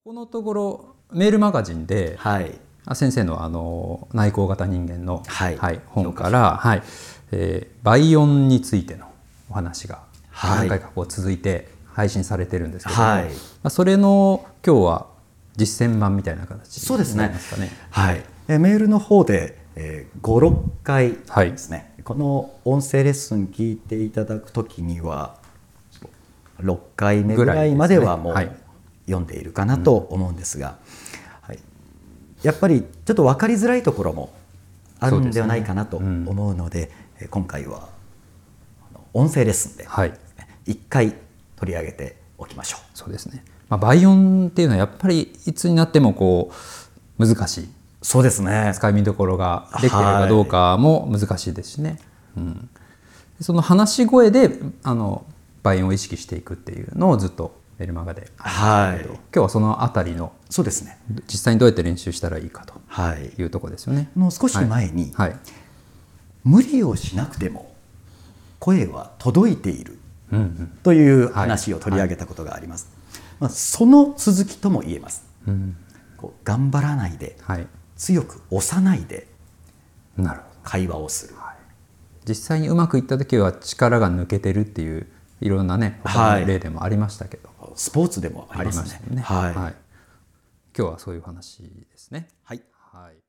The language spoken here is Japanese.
このところメールマガジンで、 はい、 先生の内向型人間の、 はい本から、倍音についてのお話が何回か続いて配信されてるんですけども、それの今日は実践版みたいな形になりますかね。 はい、メールの方で、5、6回ですね、この音声レッスン聞いていただくときには6回目ぐらいまではもう読んでいるかなと思うんですが、やっぱりちょっと分かりづらいところもあるんではないかなと思うので、今回は音声レッスンで1回取り上げておきましょう。 そうですね。倍音っていうのはやっぱりいつになっても難しい。 そうですね。 使い見どころができているかどうかも難しいですしね。その話し声で倍音を意識していくっていうのをずっとメルマガで今日はそのあたりのそうですね、 実際にどうやって練習したらいいかというところですよね。 少し前に、無理をしなくても声は届いているという話を取り上げたことがあります。その続きとも言えます。頑張らないで、強く押さないで会話をする。 実際にうまくいった時は力が抜けてるっていういろんなね他の例でもありましたけど、 スポーツでもありますね。 今日はそういう話ですね。 はい。